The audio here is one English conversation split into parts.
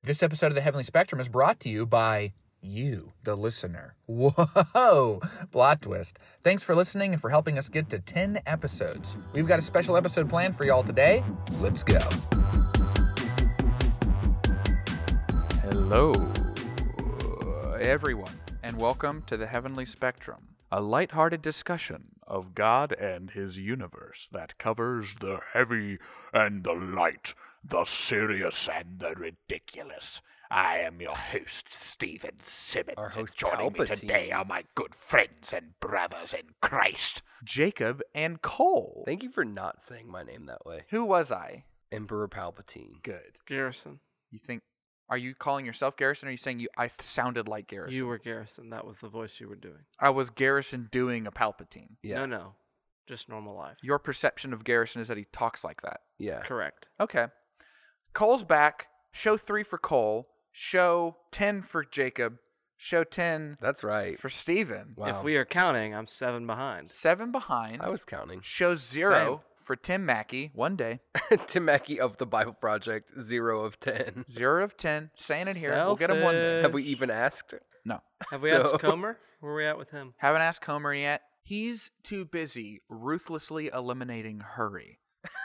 This episode of The Heavenly Spectrum is brought to you by you, the listener. Whoa! Plot twist. Thanks for listening and for helping us get to 10 episodes. We've got a special episode planned for y'all today. Let's go. Hello, everyone, and welcome to The Heavenly Spectrum, a lighthearted discussion of God and His universe that covers the heavy and the light, the serious and the ridiculous. I am your host, Stephen Simmons. Our host, joining me Palpatine. today are my good friends and brothers in Christ, Jacob and Cole. Thank you for not saying my name that way. Who was I? Emperor Palpatine. Good. Garrison. You think? Are you calling yourself Garrison, or are you saying I sounded like Garrison? You were Garrison. That was the voice you were doing. I was Garrison doing a Palpatine. Yeah. No. Just normal life. Your perception of Garrison is that he talks like that. Yeah. Correct. Okay. Cole's back. Show 3 for Cole. Show 10 for Jacob. Show 10 That's right. for Steven. Wow. If we are counting, I'm 7 behind. 7 behind. I was counting. Show 0 for Tim Mackey. One day. Tim Mackey of the Bible Project, 0 of 10. 0 of 10. Saying it here. We'll get him one day. Have we even asked? No. Have we So- asked Comer? Where are we at with him? Haven't asked Comer yet. He's too busy ruthlessly eliminating Hurry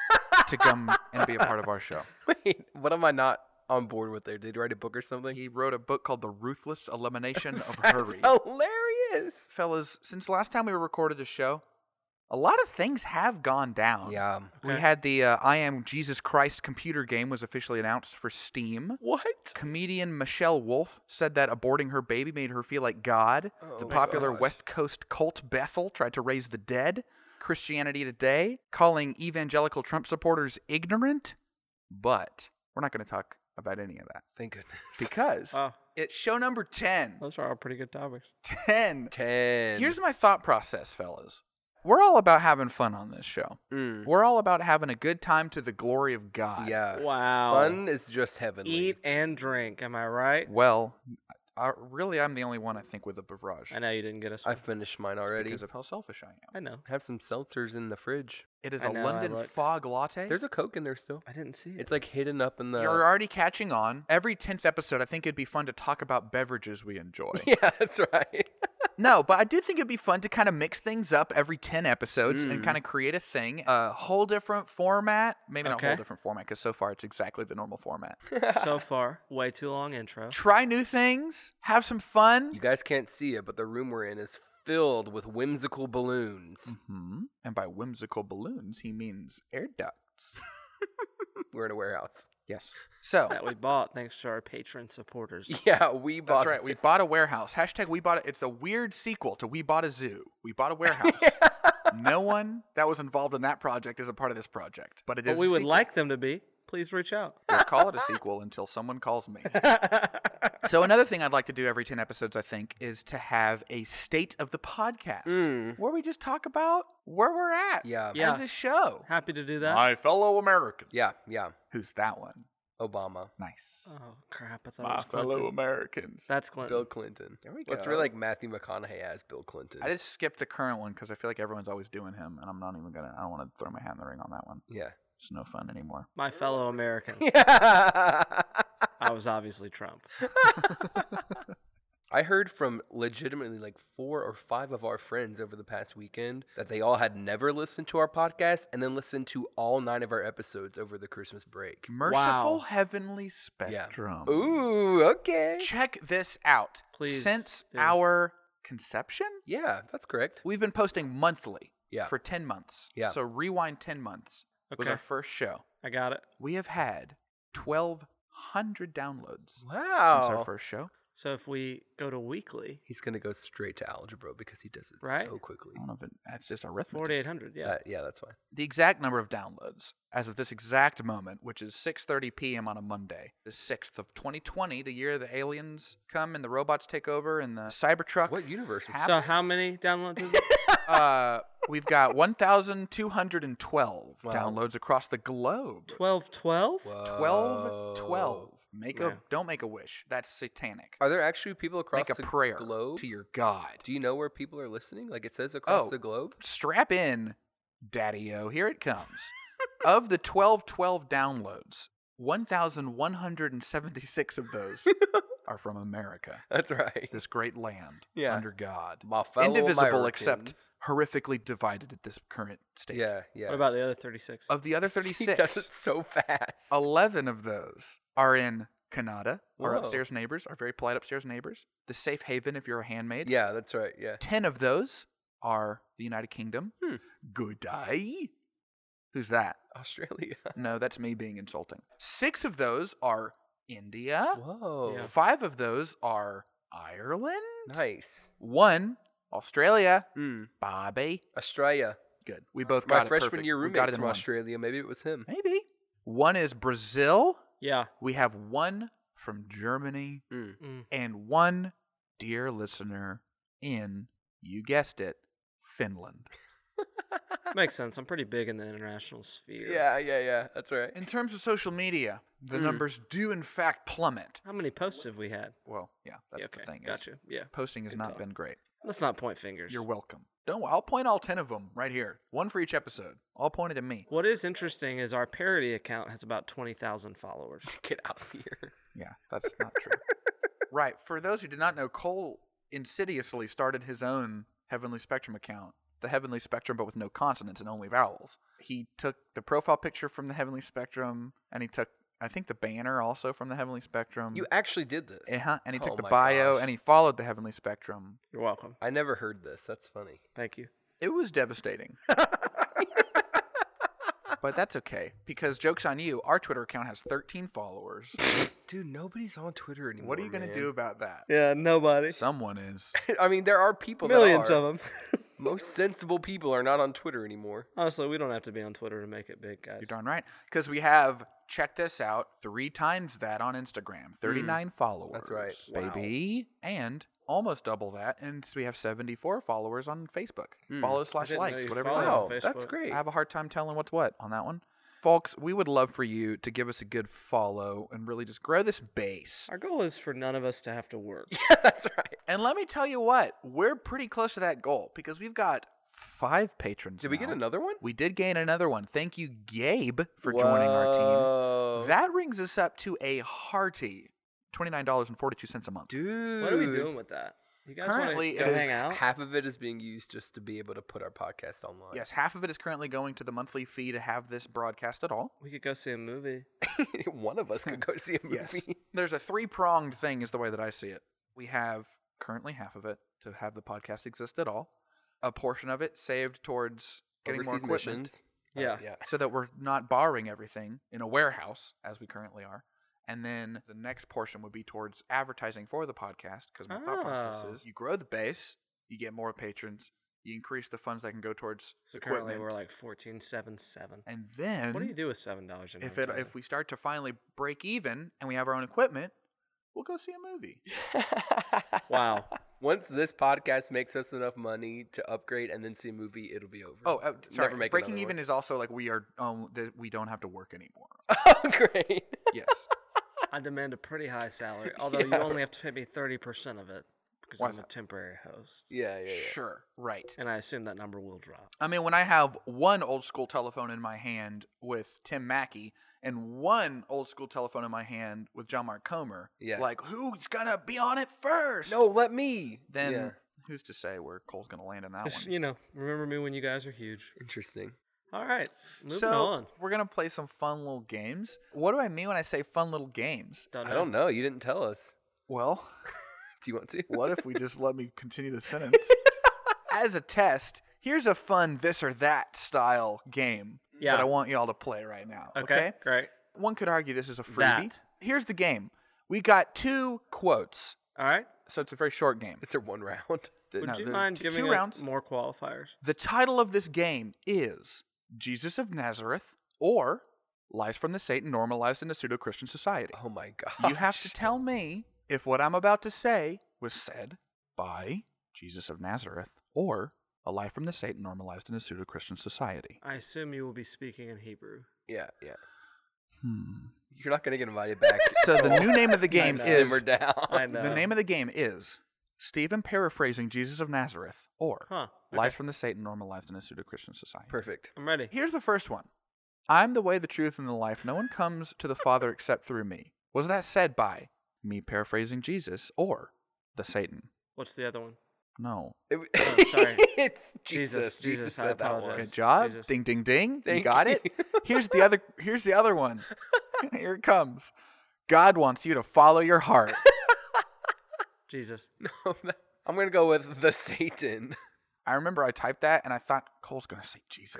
to come and be a part of our show. Wait, what am I not on board with there? Did he write a book or something? He wrote a book called The Ruthless Elimination of That's Hurry. hilarious. Fellas, since last time we recorded the show, a lot of things have gone down. Yeah. We Okay. had the I Am Jesus Christ computer game was officially announced for Steam. What? Comedian Michelle Wolf said that aborting her baby made her feel like God. The Oh, popular gosh. West Coast cult Bethel tried to raise the dead. Christianity Today calling evangelical Trump supporters ignorant. But we're not going to talk about any of that Thank goodness. because Oh, it's show number 10. those are all pretty good topics. 10. 10. Here's my thought process, fellas. We're all about having fun on this show. Mm. We're all about having a good time to the glory of God. Yeah. Wow. Fun is just heavenly. Eat and drink. Am I right? Well, I'm the only one, I think, with a beverage. I know you didn't get us I one. finished mine It's already. because of how selfish I am. I know. Have some seltzers in the fridge. It is I a know, I London looked. fog latte. There's a Coke in there still. I didn't see it. It's like hidden up in the. You're already catching on. Every 10th episode, I think it'd be fun to talk about beverages we enjoy. Yeah, that's right. No, but I do think it'd be fun to kind of mix things up every 10 episodes and Mm. kind of create a thing, a whole different format. Maybe not a whole Okay. different format, because so far it's exactly the normal format. So far, way too long intro. Try new things, have some fun. You guys can't see it, but the room we're in is filled with whimsical balloons. And by whimsical balloons, he means air ducts. We're in a warehouse. Yes. So, That we bought thanks to our patron supporters. Yeah, we bought. that's right. We bought a warehouse. Hashtag we bought it. It's a weird sequel to We Bought a Zoo. We bought a warehouse. No one that was involved in that project is a part of this project. But it is But we a would sequel. like them to be. Please reach out. We'll call it a sequel until someone calls me. So another thing I'd like to do every 10 episodes, I think, is to have a state of the podcast Mm. where we just talk about where we're at Yeah. Yeah. as a show. Happy to do that. My fellow Americans. Yeah. Who's that one? Obama. Nice. Oh crap! I thought it was Clinton. Americans. That's Clinton. Bill Clinton. There we Let's go. really like Matthew McConaughey as Bill Clinton. I just skipped the current one because I feel like everyone's always doing him, and I'm not even gonna. I don't want to throw my hat in the ring on that one. Yeah. It's no fun anymore. My fellow American. Yeah. I was obviously Trump. I heard from legitimately like 4 or 5 of our friends over the past weekend that they all had never listened to our podcast and then listened to all 9 of our episodes over the Christmas break. Merciful Wow. Heavenly Spectrum. Ooh, okay. Check this out. Please Since do. our conception, Yeah, that's correct. we've been posting monthly Yeah. for 10 months. Yeah. So rewind 10 months was Okay. our first show. I got it. We have had 1,200 downloads Wow. since our first show. So if we go to weekly, He's going to go straight to algebra because he does it Right? so quickly. I don't know if that's just arithmetic. 4,800. Yeah. Yeah, that's fine. The exact number of downloads as of this exact moment, which is 6:30 p.m. on a Monday, the 6th of 2020, the year the aliens come and the robots take over and the Cybertruck. What universe is So how many downloads is it? We've got 1,212 Wow. downloads across the globe. 1212? 12. Yeah. Don't make a wish. That's satanic. Are there actually people across Make a the prayer globe? to your God. Do you know where people are listening? Like it says across Oh. the globe? Strap in, Daddy-O. Here it comes. Of the 1212 downloads, 1,176 of those are from America, That's right. this great land Yeah. under God. My fellow Indivisible except Americans. horrifically divided at this current state. Yeah, yeah. What about the other 36? Of the other He does 36, it so fast. 11 of those are in Canada, our Whoa. upstairs neighbors, our very polite upstairs neighbors. The safe haven if you're a handmaid. Yeah, that's right. Yeah. 10 of those are the United Kingdom. Hmm. Good day. Who's that? Australia. No, that's me being insulting. 6 of those are India. Whoa. Yeah. 5 of those are Ireland. Nice. 1, Australia. Mm. Bobby. Australia. Good. We both My got it freshman perfect. year We got roommate it in from one. Australia. Maybe it was him. Maybe. 1 is Brazil. Yeah. We have 1 from Germany. Mm. Mm. And 1, dear listener, in, you guessed it, Finland. Makes sense. I'm pretty big in the international sphere. Yeah. That's right. In terms of social media, the Mm. numbers do in fact plummet. How many posts have we had? Well, yeah, that's Yeah, the okay. thing. is Gotcha. Yeah. Posting has Good not talk. been great. Let's not point fingers. You're welcome. I'll point all 10 of them right here. 1 for each episode. All pointed at me. What is interesting is our parody account has about 20,000 followers. Get out of here. Yeah, that's not true. Right. For those who did not know, Cole insidiously started his own Heavenly Spectrum account. The Heavenly Spectrum, but with no consonants and only vowels. He took the profile picture from the Heavenly Spectrum, and he took, I think, the banner also from the Heavenly Spectrum. You actually did this. And he took Oh the my bio, gosh. and he followed the Heavenly Spectrum. You're welcome. I never heard this. That's funny. Thank you. It was devastating. But that's okay, because joke's on you, our Twitter account has 13 followers. Dude, nobody's on Twitter anymore. What are you going to man. do about that? Yeah, nobody. Someone is. I mean, there are people Millions that are. of them. Most sensible people are not on Twitter anymore. Honestly, we don't have to be on Twitter to make it big, guys. You're darn right. Because we have, check this out, 3 times that on Instagram. 39 followers. That's right. Wow. Baby. And almost double that. And we have 74 followers on Facebook. Hmm. Follow I / didn't know likes, you whatever followed you on want. Wow, that's Facebook. great. I have a hard time telling what's what on that one. Folks, we would love for you to give us a good follow and really just grow this base. Our goal is for none of us to have to work. Yeah, that's right. And let me tell you what, we're pretty close to that goal because we've got 5 patrons Did we get now. another one? We did gain another one. Thank you, Gabe, for joining our team. Whoa. That brings us up to a hearty $29.42 a month. Dude. What are we doing with that? You guys want Currently, to it go is hang out? Half of it is being used just to be able to put our podcast online. Yes, half of it is currently going to the monthly fee to have this broadcast at all. We could go see a movie. One of us could go see a movie. Yes. There's a 3-pronged thing is the way that I see it. We have currently half of it to have the podcast exist at all. A portion of it saved towards getting more Overseas equipment missions. Yeah. Yeah. so that we're not borrowing everything in a warehouse as we currently are. And then the next portion would be towards advertising for the podcast because my thought process Oh. is you grow the base, you get more patrons, you increase the funds that can go towards So currently equipment. we're like 14.77. And then What do you do with $7 in if we start to finally break even and we have our own equipment, we'll go see a movie. Wow. Once this podcast makes us enough money to upgrade and then see a movie, it'll be over. Oh, sorry. Never make Breaking another even one. is also like we are that we don't have to work anymore. Oh, great. Yes. I demand a pretty high salary, although you Yeah. only have to pay me 30% of it because Why I'm is a that? temporary host. Yeah. Sure. Right. And I assume that number will drop. I mean, when I have one old school telephone in my hand with Tim Mackey and one old school telephone in my hand with John Mark Comer, Yeah. like who's gonna be on it first? No, let me. Then Yeah. who's to say where Cole's gonna land in that Just, one? you know, remember me when you guys are huge. Interesting. All right. Moving So on. we're gonna play some fun little games. What do I mean when I say fun little games? Don't I don't know. You didn't tell us. Well, Do you want to? what if we just let me continue the sentence? As a test, here's a fun this or that style game Yeah. that I want y'all to play right now. Okay. Great. One could argue this is a freebie. That. Here's the game. We got 2 quotes, All right. so it's a very short game. Is there one round? Would No, you there are mind two giving rounds. it more qualifiers? The title of this game is Jesus of Nazareth or Lies from the Satan Normalized in a Pseudo-Christian Society. Oh my god. You have to tell me if what I'm about to say was said by Jesus of Nazareth or A Lie from the Satan Normalized in a Pseudo-Christian Society. I assume you will be speaking in Hebrew. Yeah. Hmm. You're not gonna get invited back. So the new name of the game know. is Simmer down. I know. the name of the game is Stephen paraphrasing Jesus of Nazareth or Huh. Lies Okay. from the Satan Normalized in a Pseudo-Christian Society. Perfect. I'm ready. Here's the first one. I'm the way, the truth, and the life. No one comes to the Father except through me. Was that said by me paraphrasing Jesus or the Satan? What's the other one? No. Oh, sorry. It's Jesus. Jesus, I said that one. apologize. Good job. Jesus. Ding, ding, ding. Thank you got it. you. Here's the other one. Here it comes. God wants you to follow your heart. Jesus. No, I'm going to go with the Satan. I remember I typed that and I thought Cole's gonna say Jesus.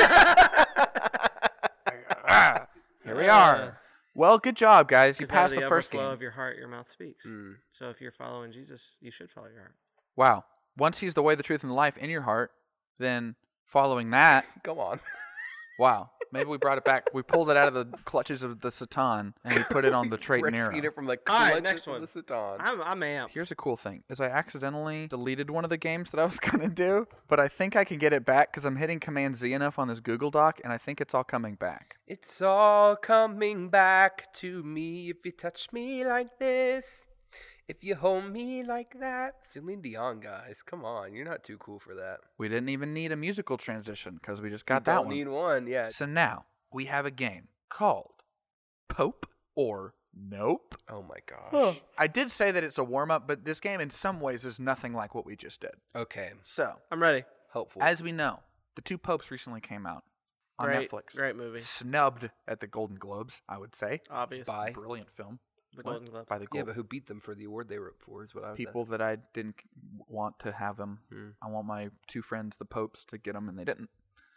Here we are. Well, good job, guys. You 'Cause out of passed the first overflow game. of your heart, your mouth speaks. Mm. So if you're following Jesus, you should follow your heart. Wow. Once he's the way, the truth, and the life in your heart, then following that, Go on. wow. Maybe we brought it back. We pulled it out of the clutches of the Satan and we put it on the trait and Rescued arrow. it from the All right, clutches next of one. the Satan. I'm amped. Here's a cool thing: is I accidentally deleted one of the games that I was gonna do, but I think I can get it back because I'm hitting Command Z enough on this Google Doc, and I think it's all coming back. It's all coming back to me if you touch me like this. If you hold me like that. Celine Dion, guys. Come on. You're not too cool for that. We didn't even need a musical transition because we just You got that don't one. need one. Yeah. So now we have a game called Pope or Nope. Oh my gosh. I did say that it's a warm up, but this game in some ways is nothing like what we just did. Okay. So, I'm ready. Hopeful. as we know, the two popes recently came out on Great, Netflix. great movie. Snubbed at the Golden Globes, I would say. Obvious. Bye. Brilliant film. The What? Golden Globe. By the Yeah, Gold. but who beat them for the award they were up for is what I was People asking. that I didn't want to have them. Hmm. I want my two friends, the popes, to get them, and they didn't.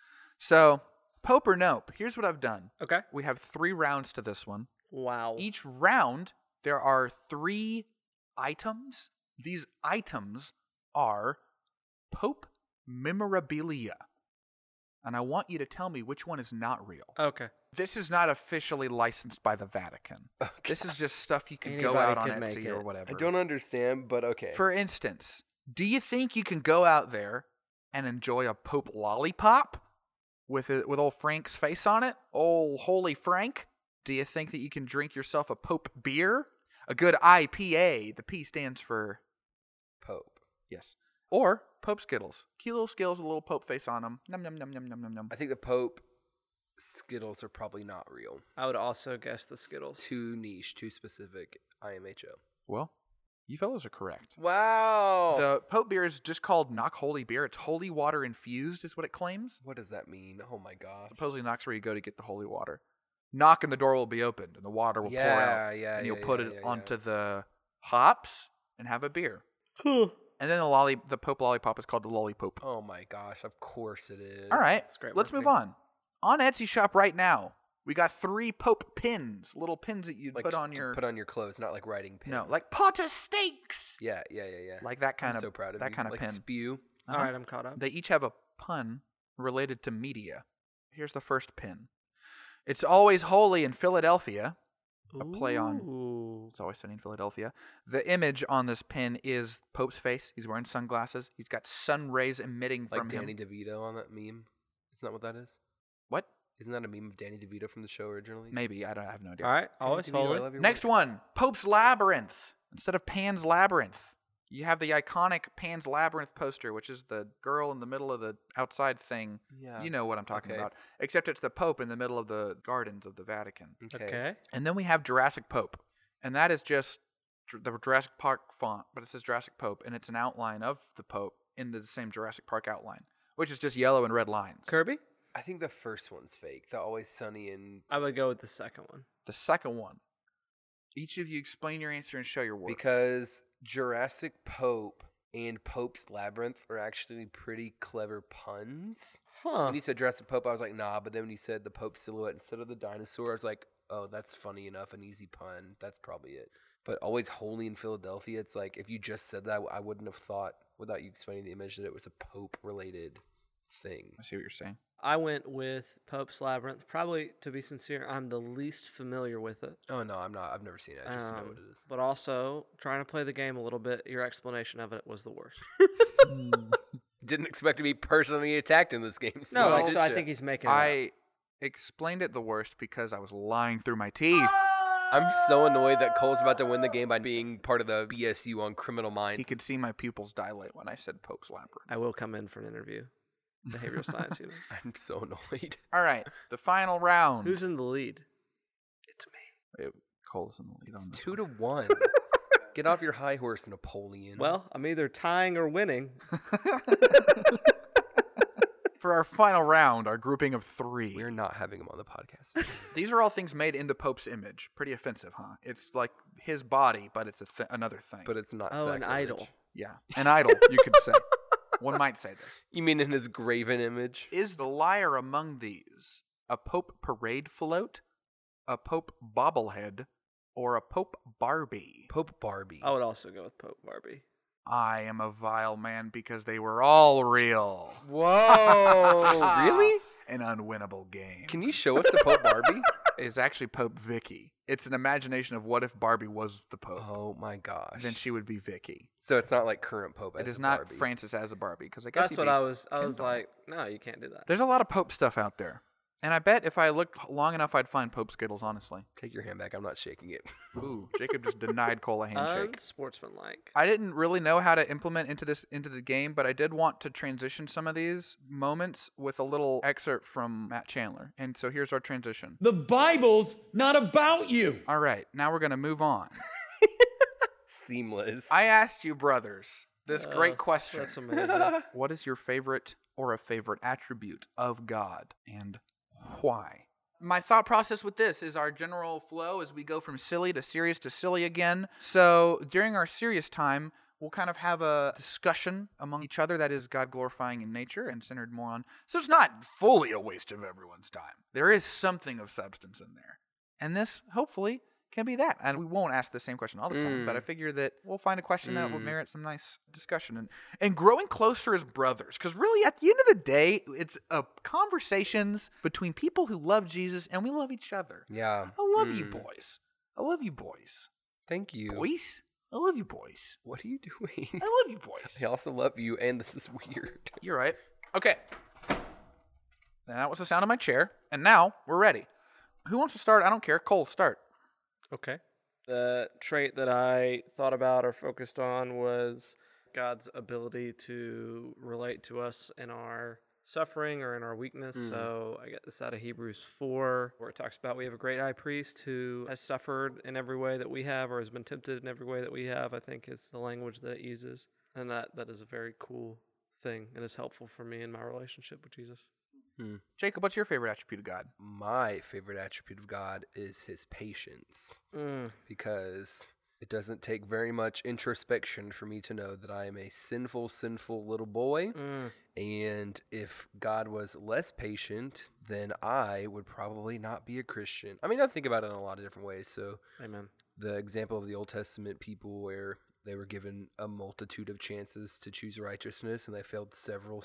So, Pope or Nope, here's what I've done. Okay. We have 3 rounds to this one. Wow. Each round, there are 3 items. These items are Pope memorabilia. And I want you to tell me which one is not real. Okay. This is not officially licensed by the Vatican. This is just stuff you can go Anybody out on could make Etsy or it. whatever. I don't understand, but okay. For instance, do you think you can go out there and enjoy a Pope lollipop with old Frank's face on it? Old Holy Frank? Do you think that you can drink yourself a Pope beer? A good IPA. The P stands for Pope. yes. Or Pope Skittles. Cute little Skittles with a little Pope face on them. Num num num num num num num. I think the Pope Skittles are probably not real. I would also guess the Skittles. Too niche, too specific. IMHO. Well, you fellows are correct. Wow. The Pope beer is just called Knock Holy Beer. It's holy water infused, is what it claims. What does that mean? Oh my gosh. Supposedly Knock's where you go to get the holy water. Knock and the door will be opened and the water will pour out. Yeah, And you'll yeah, put yeah, it yeah, onto yeah. the hops and have a beer. And then the Pope lollipop is called the Lollipop. Oh my gosh, of course it is. All right, It's great let's move marketing. on. On Etsy shop right now, we got 3 Pope pins, little pins that you Like put on to your put on your clothes, not like writing pin. no, like Potter steaks, Yeah. like that kind I'm of so proud of that you. kind of like pin. Spew. Uh-huh. All right, I'm caught up. They each have a pun related to media. Here's the first pin. It's always holy in Philadelphia. A play on Ooh. It's Always Sunny in Philadelphia. The image on this pin is Pope's face. He's wearing sunglasses. He's got sun rays emitting Like from Danny him. DeVito on that meme. Isn't that what that is? What? Isn't that a meme of Danny DeVito from the show originally? Maybe. I have no idea. All right, Danny always DeVito, I holy. love your Next work. one. Pope's Labyrinth. Instead of Pan's Labyrinth. You have the iconic Pan's Labyrinth poster, which is the girl in the middle of the outside thing. Yeah. You know what I'm talking Okay. about. Except it's the Pope in the middle of the gardens of the Vatican. Okay. And then we have Jurassic Pope. And that is just the Jurassic Park font, but it says Jurassic Pope, and it's an outline of the Pope in the same Jurassic Park outline, which is just yellow and red lines. Kirby? I think the first one's fake. The Always Sunny in I would go with the second one. The second one. Each of you explain your answer and show your work. because Jurassic Pope and Pope's Labyrinth are actually pretty clever puns. Huh. When you said Jurassic Pope, I was like, nah. But then when you said the Pope silhouette instead of the dinosaur, I was like, oh, that's funny enough, an easy pun. That's probably it. But Always Holy in Philadelphia, it's like, if you just said that, I wouldn't have thought, without you explaining the image, that it was a Pope-related thing. I see what you're saying. I went with Pope's Labyrinth. Probably, to be sincere, I'm the least familiar with it. Oh, no, I'm not. I've never seen it. I just know what it is. But also, trying to play the game a little bit, your explanation of it was the worst. Didn't expect to be personally attacked in this game. No, Steve, like, did so I ya? think he's making it up. I explained it the worst because I was lying through my teeth. I'm so annoyed that Cole's about to win the game by being part of the BSU on Criminal He Minds. could see my pupils dilate when I said Pope's Labyrinth. I will come in for an interview. behavioral science. You know? I'm so annoyed. All right, the final round. Who's in the lead? It's me. Cole's in the lead on It's this 2-1. Get off your high horse, Napoleon. Well, I'm either tying or winning. For our final round, our grouping of 3. we're not having him on the podcast. These are all things made in the Pope's image. Pretty offensive, huh? It's like his body, but it's another thing. But it's not Oh, an sacrilege. idol. yeah, an idol, you could say. One might say this. You mean in his graven image? Is the lyre among these a Pope parade float, a Pope bobblehead, or a Pope Barbie? Pope Barbie. I would also go with Pope Barbie. I am a vile man because they were all real. Whoa. Really? An unwinnable game. Can you show us the Pope Barbie? It's actually Pope Vicky. It's an imagination of what if Barbie was the Pope. Oh my gosh. Then she would be Vicky. So it's not like current Pope as It is a not Barbie. Francis as a Barbie, because I guess That's he'd what be I was Ken doll. like, no, you can't do that. There's a lot of Pope stuff out there. And I bet if I looked long enough, I'd find Pope Skittles, honestly. Take your hand back. I'm not shaking it. Ooh, Jacob just denied Cole a handshake. Unsportsmanlike. I didn't really know how to implement into the game, but I did want to transition some of these moments with a little excerpt from Matt Chandler. And so here's our transition. The Bible's not about you. All right, now we're going to move on. Seamless. I asked you, brothers, this great question. That's amazing. What is your favorite or a favorite attribute of God, and why? My thought process with this is our general flow as we go from silly to silly again. So during our serious time, we'll kind of have a discussion among each other that is God glorifying in nature and centered more on. So it's not fully a waste of everyone's time. There is something of substance in there. And this, hopefully, can be that. And we won't ask the same question all the time, but I figure that we'll find a question that will merit some nice discussion and growing closer as brothers. Because really, at the end of the day, it's conversations between people who love Jesus and we love each other. Yeah. I love you, boys. I love you, boys. Thank you. Boys? I love you, boys. What are you doing? I love you, boys. I also love you, and this is weird. You're right. Okay. And that was the sound of my chair. And now we're ready. Who wants to start? I don't care. Cole, start. Okay. The trait that I thought about or focused on was God's ability to relate to us in our suffering or in our weakness. So I get this out of Hebrews 4, where it talks about we have a great high priest who has suffered in every way that we have or has been tempted in every way that we have, I think is the language that it uses. And that is a very cool thing and is helpful for me in my relationship with Jesus. Jacob, what's your favorite attribute of God? My favorite attribute of God is his patience. Because it doesn't take very much introspection for me to know that I am a sinful little boy. And if God was less patient, then I would probably not be a Christian. I mean, I think about it in a lot of different ways. So, Amen. the example of the Old Testament people where they were given a multitude of chances to choose righteousness and they failed several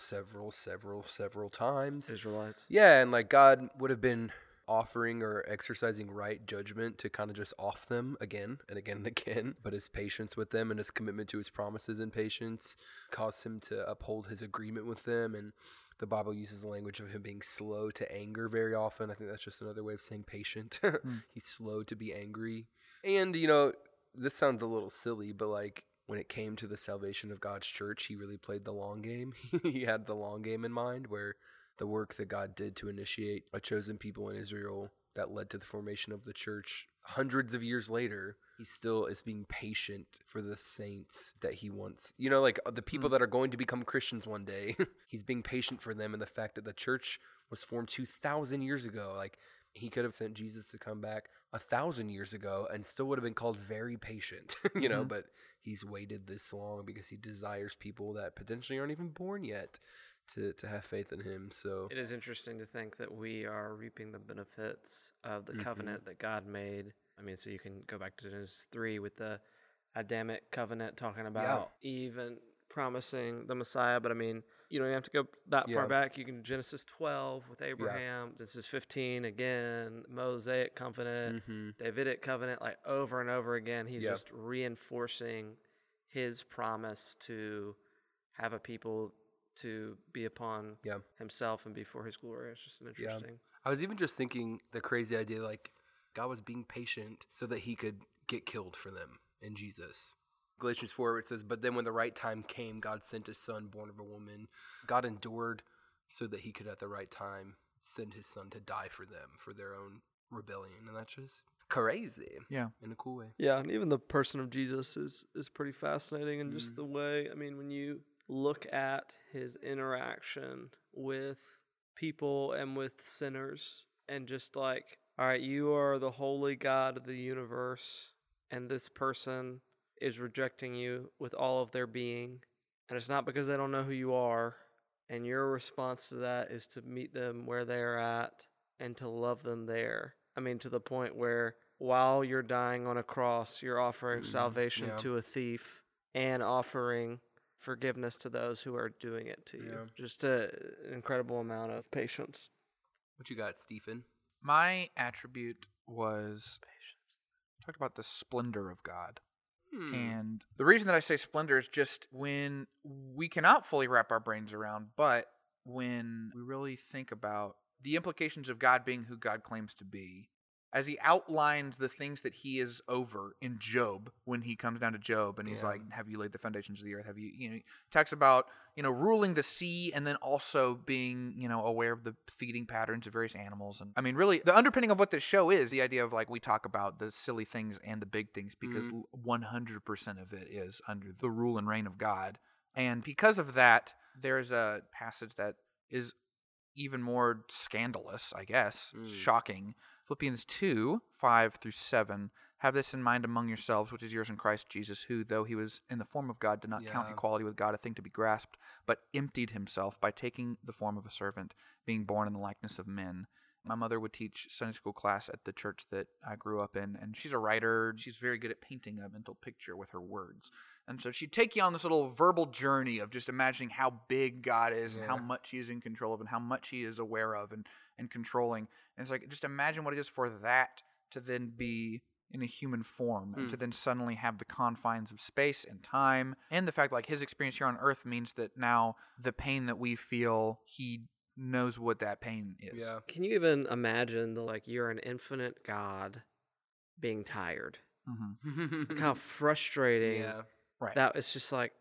times. Israelites. Yeah, and like God would have been offering or exercising right judgment to kind of just off them again and again and again. But his patience with them and his commitment to his promises and patience caused him to uphold his agreement with them. And the Bible uses the language of him being slow to anger very often. I think that's just another way of saying patient. He's slow to be angry. And, you know, this sounds a little silly, but like when it came to the salvation of God's church, he really played the long game. He had the long game in mind, where the work that God did to initiate a chosen people in Israel that led to the formation of the church hundreds of years later, he still is being patient for the saints that he wants. You know, like the people that are going to become Christians one day, he's being patient for them. And the fact that the church was formed 2,000 years ago, like he could have sent Jesus to come back 1,000 years ago and still would have been called very patient, you know, but he's waited this long because he desires people that potentially aren't even born yet to have faith in him. So It is interesting to think that we are reaping the benefits of the covenant that God made. I mean, so you can go back to Genesis 3 with the Adamic covenant talking about Eve and promising the Messiah. But I mean, you don't have to go that far back. You can Genesis 12 with Abraham, Genesis 15 again, Mosaic covenant, Davidic covenant, like over and over again. He's just reinforcing his promise to have a people to be upon himself and be for his glory. It's just an interesting. I was even just thinking the crazy idea, like God was being patient so that he could get killed for them in Jesus. Galatians 4, it says, but then when the right time came, God sent his son, born of a woman. God endured so that he could at the right time send his son to die for them, for their own rebellion. And that's just crazy. Yeah. In a cool way. Yeah, and even the person of Jesus is pretty fascinating, and just the way, I mean, when you look at his interaction with people and with sinners, and just like, all right, you are the holy God of the universe, and this person is rejecting you with all of their being, and it's not because they don't know who you are, and your response to that is to meet them where they're at and to love them there. I mean, to the point where while you're dying on a cross, you're offering salvation yeah. to a thief and offering forgiveness to those who are doing it to you. Yeah. Just an incredible amount of patience. What you got, Stephen? My attribute was talked about the splendor of God. And the reason that I say splendor is just when we cannot fully wrap our brains around, but when we really think about the implications of God being who God claims to be, as he outlines the things that he is over in Job, when he comes down to Job and he's like, have you laid the foundations of the earth? Have you, he talks about, ruling the sea, and then also being, aware of the feeding patterns of various animals. And I mean, really, the underpinning of what this show is the idea of, like, we talk about the silly things and the big things because 100% of it is under the rule and reign of God. And because of that, there's a passage that is even more scandalous, I guess, shocking. Philippians 2:5-7. Have this in mind among yourselves, which is yours in Christ Jesus, who, though he was in the form of God, did not count equality with God a thing to be grasped, but emptied himself by taking the form of a servant, being born in the likeness of men. My mother would teach Sunday school class at the church that I grew up in, and she's a writer. She's very good at painting a mental picture with her words. And so she'd take you on this little verbal journey of just imagining how big God is and how much he is in control of and how much he is aware of and controlling. And it's like, just imagine what it is for that to then be in a human form and to then suddenly have the confines of space and time, and the fact like his experience here on earth means that now the pain that we feel, he knows what that pain is. Yeah. Can you even imagine you're an infinite God being tired? Like how frustrating Right. that it's just like,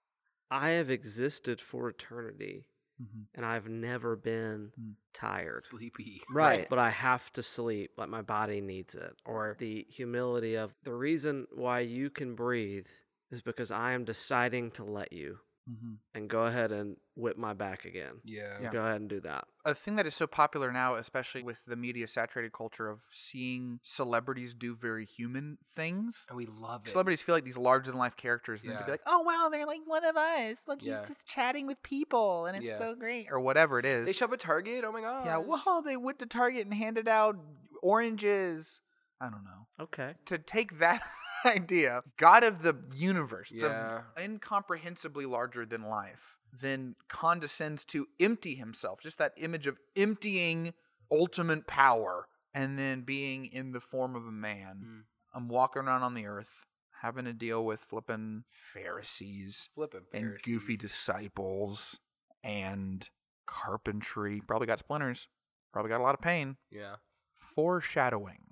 I have existed for eternity and I've never been tired. Sleepy. Right. But I have to sleep. Like my body needs it. Or the humility of the reason why you can breathe is because I am deciding to let you. And go ahead and whip my back again. Yeah. Go ahead and do that. A thing that is so popular now, especially with the media-saturated culture of seeing celebrities do very human things. And we love it. Celebrities feel like these larger-than-life characters, and then to be like, oh, wow, they're like one of us. Look, he's just chatting with people, and it's so great. Or whatever it is. They shop at Target? Oh, my gosh. Yeah, well, they went to Target and handed out oranges. I don't know. Okay. To take that idea, God of the universe, Yeah. the incomprehensibly larger than life, then condescends to empty himself. Just that image of emptying ultimate power and then being in the form of a man. I'm walking around on the earth, having to deal with flipping Pharisees and goofy disciples and carpentry. Probably got splinters. Probably got a lot of pain. Yeah. Foreshadowing.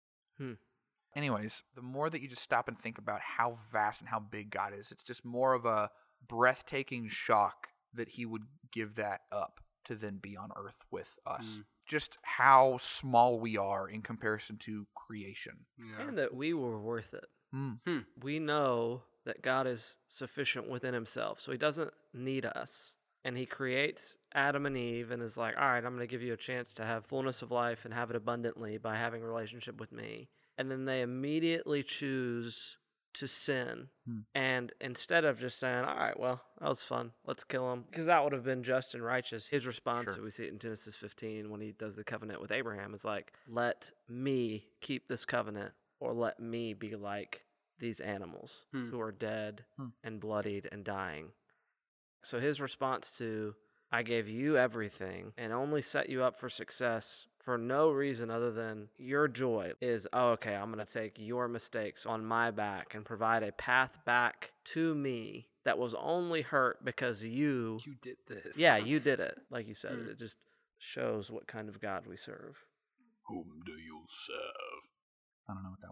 Anyways, the more that you just stop and think about how vast and how big God is, it's just more of a breathtaking shock that he would give that up to then be on earth with us. Just how small we are in comparison to creation. Yeah. And that we were worth it. We know that God is sufficient within himself, so he doesn't need us. And he creates Adam and Eve and is like, all right, I'm going to give you a chance to have fullness of life and have it abundantly by having a relationship with me. And then they immediately choose to sin. And instead of just saying, all right, well, that was fun, let's kill him, because that would have been just and righteous, his response, we see it in Genesis 15 when he does the covenant with Abraham, is like, let me keep this covenant, or let me be like these animals who are dead and bloodied and dying. So his response to, I gave you everything and only set you up for success for no reason other than your joy, is, oh, okay, I'm going to take your mistakes on my back and provide a path back to me that was only hurt because you did this. Yeah, you did it. Like you said, it just shows what kind of God we serve. Whom do you serve? I don't know what that was.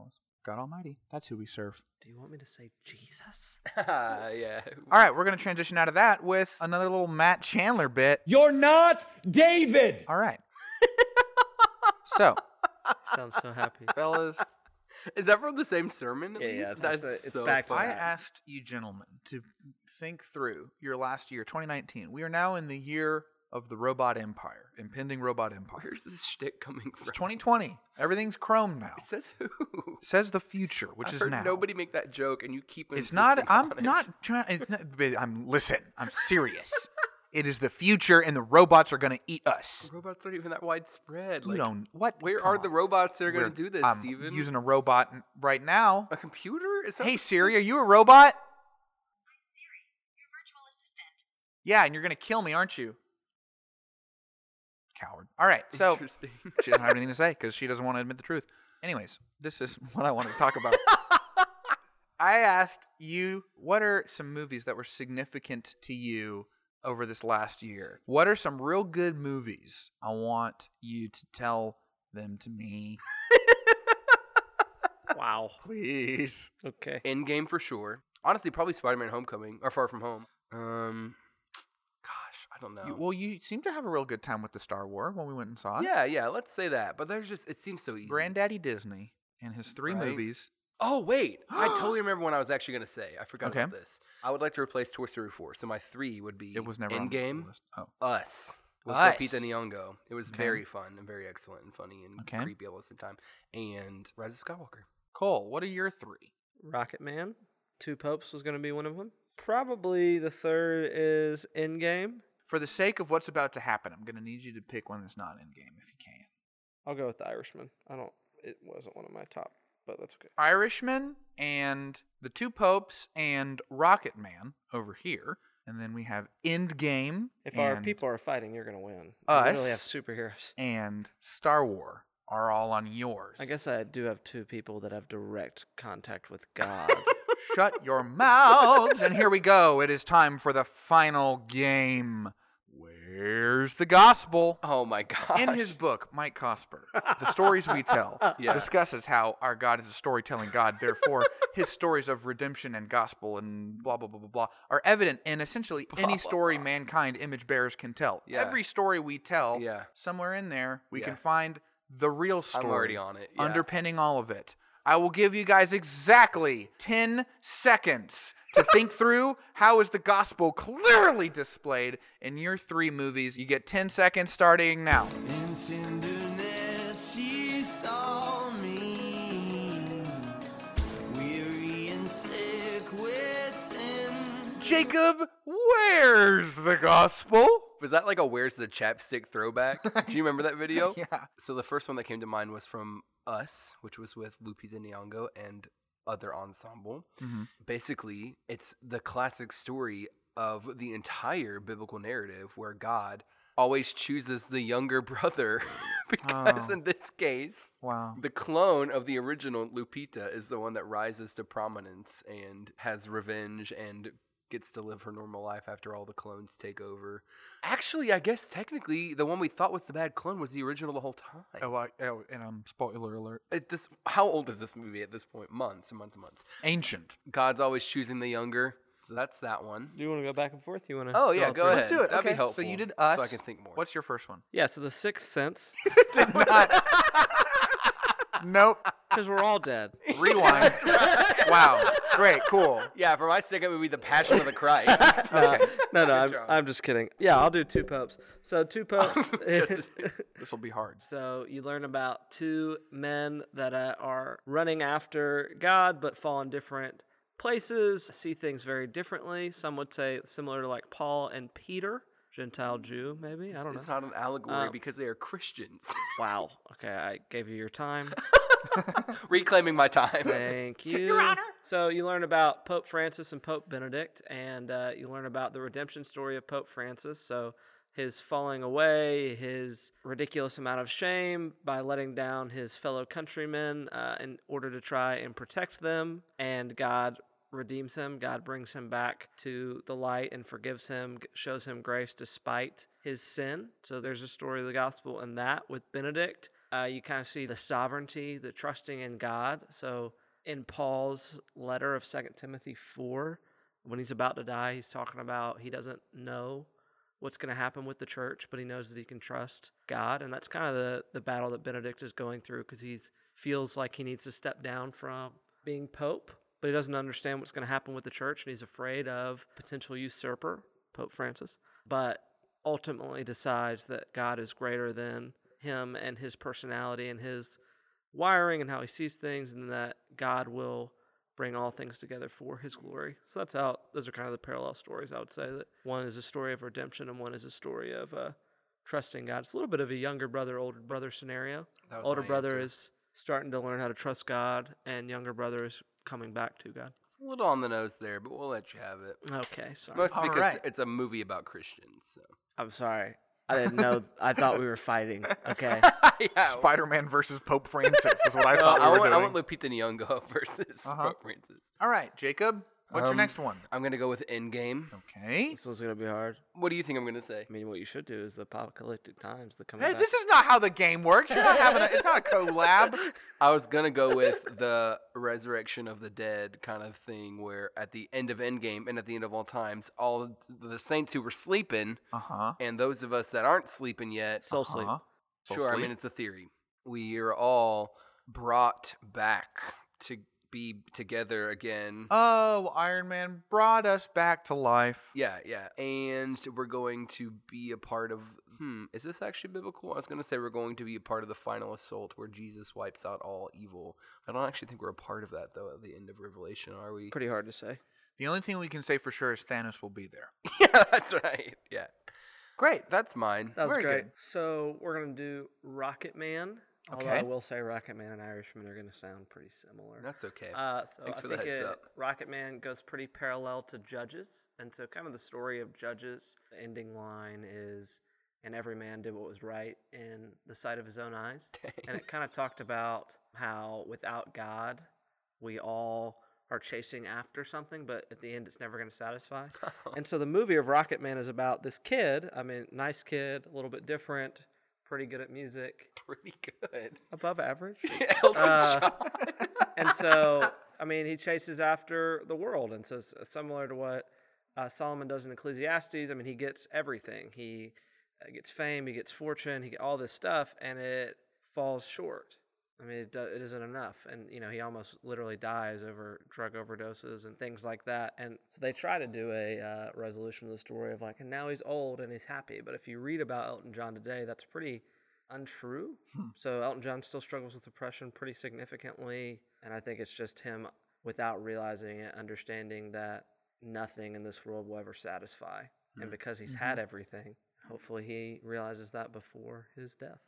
God Almighty. That's who we serve. Do you want me to say Jesus? Yeah. All right, we're going to transition out of that with another little Matt Chandler bit. You're not David. All right. So, Sounds so happy. fellas, Is that from the same sermon? Yeah, That's it's so back to funny. I that. asked you gentlemen to think through your last year, 2019. We are now in the year of the robot empire, impending robot empire. Where's this shtick coming It's from? 2020. Everything's Chrome now. It says who? It says the future, which I've is heard now. nobody make that joke, and you keep It's insisting not. I'm on it. not trying. It's not, listen. I'm serious. It is the future, and the robots are going to eat us. The robots aren't even that widespread. You Like, don't. What? where Come are on. the robots that are going We're- to do this, I'm Steven? using a robot right now. a computer? Is that Hey what- Siri, are you a robot? I'm Siri, your virtual assistant. Yeah, and you're going to kill me, aren't you? Coward. All right. So Interesting. she doesn't have anything to say because she doesn't want to admit the truth. Anyways, this is what I wanted to talk about. I asked you, what are some movies that were significant to you over this last year? What are some real good movies? I want you to tell them to me. Wow. Please. Okay. Endgame for sure. Honestly, probably Spider-Man: Homecoming or Far From Home. Gosh, I don't know. Well, you seem to have a real good time with the Star Wars when we went and saw it. yeah, let's say that. But there's just it seems so easy. Granddaddy Disney and his 3 Right. movies. Oh wait, I totally remember what I was actually gonna say. I forgot Okay. about this. I would like to replace Toy Story 4. So my 3 would be It was never on the Endgame, list. Oh. Us with Us. Lupita Nyong'o. It was Okay. very fun and very excellent and funny and Okay. creepy all the same time. And Rise of Skywalker. Cole, what are your 3? Rocket Man. Two Popes was going to be one of them. Probably the third is Endgame. For the sake of what's about to happen, I'm going to need you to pick one that's not in game if you can. I'll go with The Irishman. It wasn't one of my top, but that's okay. Irishman and the 2 Popes and Rocket Man over here. And then we have Endgame If our and, people are fighting, you're going to win. Us. We literally have superheroes. and Star Wars are all on yours. I guess I do have 2 people that have direct contact with God. Shut your mouths. And here we go. It is time for the final game. Where's the gospel? Oh my gosh. In his book, Mike Cosper, The Stories We Tell, Yeah. discusses how our God is a storytelling God. Therefore, his stories of redemption and gospel and blah, blah, blah, blah, blah are evident in essentially Blah, any blah, story blah. mankind image bearers can tell. Yeah. Every story we tell, Yeah. somewhere in there, we Yeah. can find the real story I'm already on it. Yeah. underpinning all of it. I will give you guys exactly 10 seconds to think through how is the gospel clearly displayed in your 3 movies. You get 10 seconds starting now. In tenderness she saw me, weary and sick with sin. Jacob, where's the gospel? Was that like a "Where's the Chapstick" throwback? Do you remember that video? Yeah. So the first one that came to mind was from Us, which was with Lupita Nyong'o and other ensemble. Mhm. Basically, it's the classic story of the entire biblical narrative where God always chooses the younger brother because Oh. in this case, Wow. the clone of the original Lupita is the one that rises to prominence and has revenge and gets to live her normal life after all the clones take over. Actually, I guess technically the one we thought was the bad clone was the original the whole time. And spoiler alert. How old is this movie at this point? Months and months and months. Ancient. God's always choosing the younger. So that's that one. Do you want to go back and forth? You want to? Oh yeah, go ahead. Let's do it. That'd okay. be helpful. So you did Us. so I can think more. What's your first one? Yeah, so The Sixth Sense, Did not. Nope. because we're all dead. Rewind. Wow. Great. Cool. Yeah, for my second movie, The Passion of the Christ. Okay. No, Good job. I'm just kidding. Yeah, I'll do Two Popes. So Two Popes. Just- This will be hard. So you learn about 2 men that are running after God but fall in different places, see things very differently. Some would say similar to like Paul and Peter, Gentile Jew, maybe. I don't know. It's not an allegory Um, because they are Christians. Wow. Okay, I gave you your time. Reclaiming my time. Thank you. Your Honor. So you learn about Pope Francis and Pope Benedict, and you learn about the redemption story of Pope Francis. So his falling away, his ridiculous amount of shame by letting down his fellow countrymen in order to try and protect them, and God redeems him. God brings him back to the light and forgives him, shows him grace despite his sin. So there's a story of the gospel in that. With Benedict, you kind of see the sovereignty, the trusting in God. So in Paul's letter of 2 Timothy 4, when he's about to die, he's talking about he doesn't know what's going to happen with the church, but he knows that he can trust God. And that's kind of the battle that Benedict is going through, because he feels like he needs to step down from being pope, but he doesn't understand what's going to happen with the church, and he's afraid of potential usurper, Pope Francis, but ultimately decides that God is greater than him and his personality and his wiring and how he sees things, and that God will bring all things together for his glory. So those are kind of the parallel stories, I would say, that one is a story of redemption and one is a story of trusting God. It's a little bit of a younger brother, older brother scenario. That was Older my brother answer. is starting to learn how to trust God, and younger brother is coming back to God. It's a little on the nose there, but we'll let you have it. Okay, sorry. Mostly All because right. it's a movie about Christians. So. I'm sorry. I didn't know. I thought we were fighting. Okay. Yeah. Spider-Man versus Pope Francis is what I No, thought we were I doing. want Lupita Nyong'o versus Pope Francis. All right, Jacob, what's your next one? I'm gonna go with Endgame. Okay. This one's going to be hard. What do you think I'm gonna say? I mean, what you should do is the apocalyptic times, the coming Hey, back. this is not how the game works. You're not having it's not a collab. I was gonna go with the resurrection of the dead kind of thing, where at the end of Endgame and at the end of all times, all the saints who were sleeping Uh-huh. and those of us that aren't sleeping yet. Soul sleep. Sure, I mean it's a theory. We are all brought back to be together again. Oh, Iron Man brought us back to life. Yeah, and we're going to be a part of. Is this actually biblical? I was going to say we're going to be a part of the final assault where Jesus wipes out all evil. I don't actually think we're a part of that though. At the end of Revelation, are we? Pretty hard to say. The only thing we can say for sure is Thanos will be there. Yeah, that's right. Yeah, Great. that's mine. That was Very great. good. So we're going to do Rocket Man. Although Okay. I will say Rocket Man and Irishman are going to sound pretty similar. That's okay. So Thanks I for the think heads up. Rocket Man goes pretty parallel to Judges. And so kind of the story of Judges, the ending line is, and every man did what was right in the sight of his own eyes. And it kind of talked about how without God, we all are chasing after something, but at the end, it's never going to satisfy. And so the movie of Rocket Man is about this kid. I mean, nice kid, a little bit different, pretty good at music, Pretty good. above average. Elton Uh, John. And so, I mean, he chases after the world. And so, similar to what Solomon does in Ecclesiastes, I mean, he gets everything. He gets fame, he gets fortune, he gets all this stuff, and it falls short. I mean, it isn't enough. And, you know, he almost literally dies over drug overdoses and things like that. And so they try to do a resolution of the story of like, and now he's old and he's happy. But if you read about Elton John today, that's pretty untrue. So Elton John still struggles with depression pretty significantly. And I think it's just him, without realizing it, understanding that nothing in this world will ever satisfy. And because he's had everything, hopefully he realizes that before his death.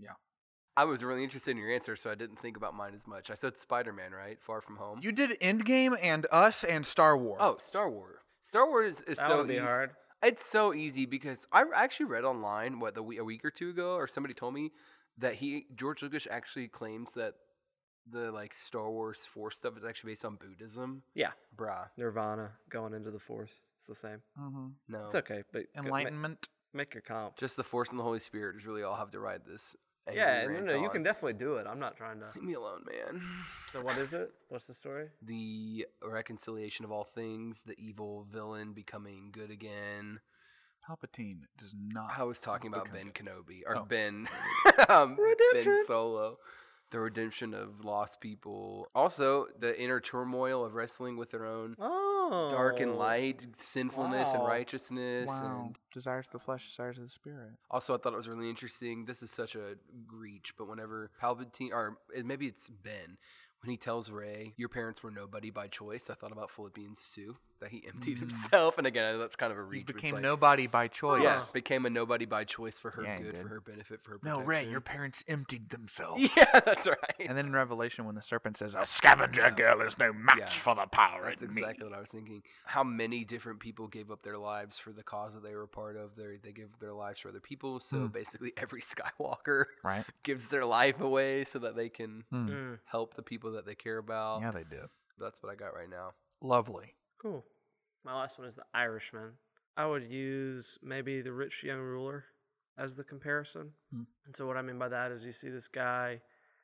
I was really interested in your answer, so I didn't think about mine as much. I said Spider-Man, right? Far From Home. You did Endgame and Us and Star Wars. Oh, Star Wars. Star Wars is That so would be easy. hard. It's so easy because I actually read online a week or two ago, or somebody told me that George Lucas actually claims that the like Star Wars Force stuff is actually based on Buddhism. Yeah. Bruh, Nirvana, going into the Force. It's the same. Mm-hmm. no. It's okay, but Enlightenment. make your comp. Just the Force and the Holy Spirit is really all I have to ride this. angry Yeah, rant no, you on. can definitely do it. I'm not trying to. Leave me alone, man. So what is it? What's the story? The reconciliation of all things, the evil villain becoming good again. Palpatine does not. I was talking about become Ben good. Kenobi or Oh. Ben Redemption. Ben Solo. The redemption of lost people. Also, the inner turmoil of wrestling with their own Oh. dark and light, sinfulness and Wow. righteousness. Wow. And Desires of the flesh, desires of the spirit. also, I thought it was really interesting. This is such a reach, but whenever Palpatine, or maybe it's Ben, when he tells Rey, your parents were nobody by choice, I thought about Philippians 2, that he emptied himself. And again, I know that's kind of a He reach. but it's became like, nobody by choice. Yeah, became a nobody by choice for her Yeah, he good, did. for her benefit, for her No, protection. Ray, your parents emptied themselves. Yeah, that's right. And then in Revelation, when the serpent says, "A scavenger girl is no match Yeah. for the power That's in exactly me." what I was thinking. How many different people gave up their lives for the cause that they were a part of? They give their lives for other people. So basically, every Skywalker Right? gives their life away so that they can Mm, help the people that they care about. Yeah, they do. That's what I got right now. Lovely. cool. My last one is The Irishman. I would use maybe The Rich Young Ruler as the comparison. Hmm. And so what I mean by that is you see this guy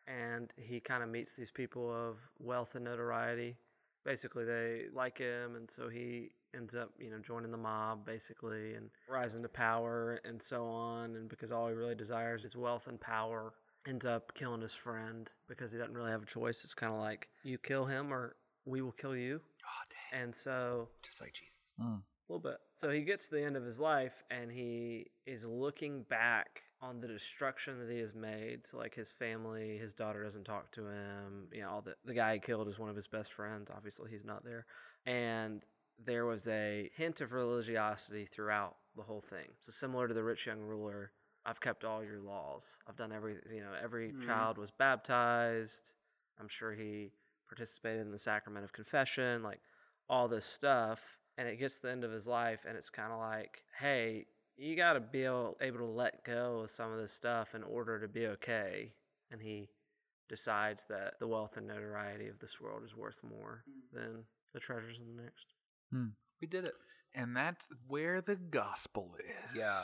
and he kind of meets these people of wealth and notoriety. Basically, they like him, and so he ends up, joining the mob, basically, and rising to power and so on. And because all he really desires is wealth and power, ends up killing his friend because he doesn't really have a choice. It's kind of like, you kill him or we will kill you. Oh, dang. And so, Just like Jesus. a little bit. So he gets to the end of his life, and he is looking back on the destruction that he has made. So, like, his family, his daughter doesn't talk to him. All the guy he killed is one of his best friends. Obviously, he's not there. And there was a hint of religiosity throughout the whole thing. So, similar to the rich young ruler, I've kept all your laws. I've done everything. Every child was baptized. I'm sure he participated in the sacrament of confession, like all this stuff. And it gets to the end of his life, and it's kind of like, hey, you got to be able to let go of some of this stuff in order to be okay. And he decides that the wealth and notoriety of this world is worth more than the treasures in the next. We did it. And that's where the gospel is. Yeah.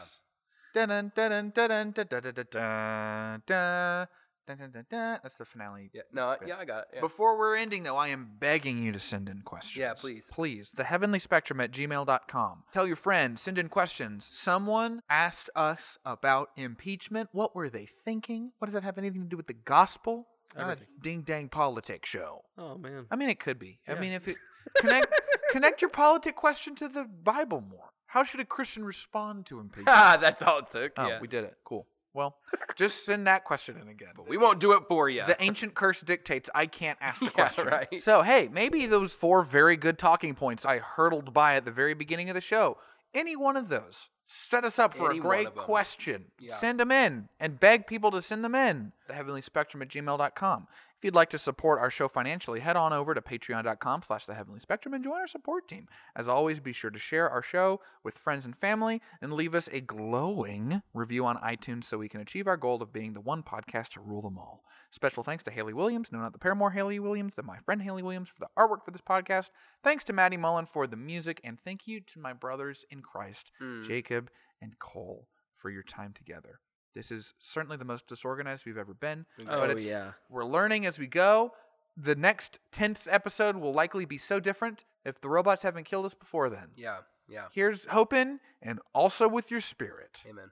Dun, dun, dun, dun, dun, dun, dun, dun, dun, dun, dun, dun, dun, dun. That's the finale. Yeah. No, bit. yeah, I got it. Yeah. Before we're ending, though, I am begging you to send in questions. Yeah, please. Please. theheavenlyspectrum@gmail.com. Tell your friends, send in questions. Someone asked us about impeachment. What were they thinking? What does that have anything to do with the gospel? It's not Everything. a ding-dang politic show. Oh, man. I mean, it could be. I Yeah. mean, if it connect your politic question to the Bible more. How should a Christian respond to impeachment? That's all it took. Oh, yeah. we did it. Cool. Well, just send that question in again. But we won't do it for you. The ancient curse dictates I can't ask the Yeah, question. right. So, hey, maybe those 4 very good talking points I hurtled by at the very beginning of the show, any one of those, set us up for Any a one great of 'em. question. Yeah. Send them in and beg people to send them in. theheavenlyspectrum@gmail.com. If you'd like to support our show financially, head on over to patreon.com/theheavenlyspectrum and join our support team. As always, be sure to share our show with friends and family and leave us a glowing review on iTunes so we can achieve our goal of being the one podcast to rule them all. Special thanks to Haley Williams, no, not the Paramore Haley Williams, my friend Haley Williams for the artwork for this podcast. Thanks to Maddie Mullen for the music, and thank you to my brothers in Christ, Jacob and Cole, for your time together. This is certainly the most disorganized we've ever been. Oh, yeah. We're learning as we go. The next 10th episode will likely be so different if the robots haven't killed us before then. Yeah. Yeah. Here's hoping, and also with your spirit. Amen.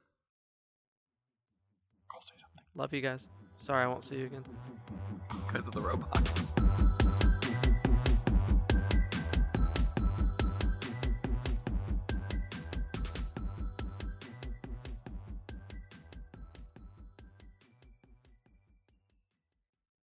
Cole, say something. Love you guys. Sorry I won't see you again. Because of the robots.